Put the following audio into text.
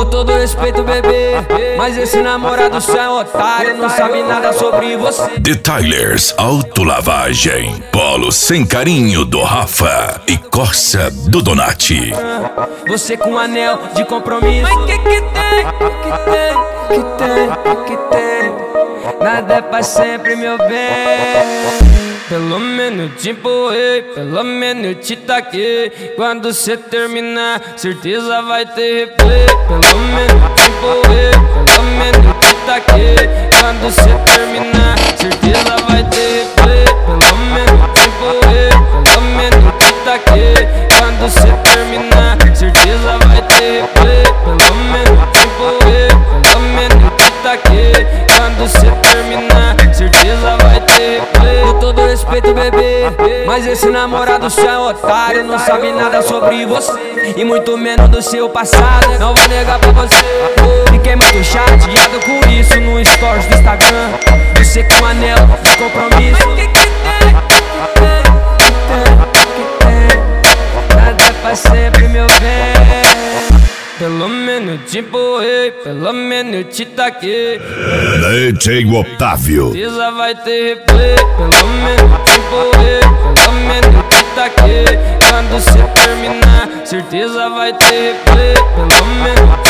Com todo respeito, bebê, mas esse namorado seu é otário, não sabe nada sobre você. Detailers Autolavagem, Polo Sem Carinho do Rafa e Corsa do Donati. Você com um anel de compromisso, mas que tem? Que tem? Nada é pra sempre, meu bem. Pelo menos te empurrei, pelo menos te taquei. Quando cê terminar, certeza vai ter replay. Pelo menos te empurrei, pelo menos te taquei. Quando cê terminar, certeza vai ter replay. Pelo menos te empurrei, pelo menos te taquei. Quando cê terminar, certeza vai ter replay. Pelo menos te empurrei, pelo menos te taquei. Quando cê terminar, certeza vai ter replay. Com todo respeito, bebê, mas esse namorado seu é otário, não sabe nada sobre você e muito menos do seu passado. Não vou negar pra você, fiquei muito chateado com isso no stories do Instagram. Você com anel de compromisso, mas que tem? Nada é pra sempre, meu bem. Pelo menos te empurrei, pelo menos te taquei. DJ Otávio. Certeza vai ter replay. Pelo menos te empurrei, pelo menos te taquei. Quando cê terminar, certeza vai ter replay. Pelo menos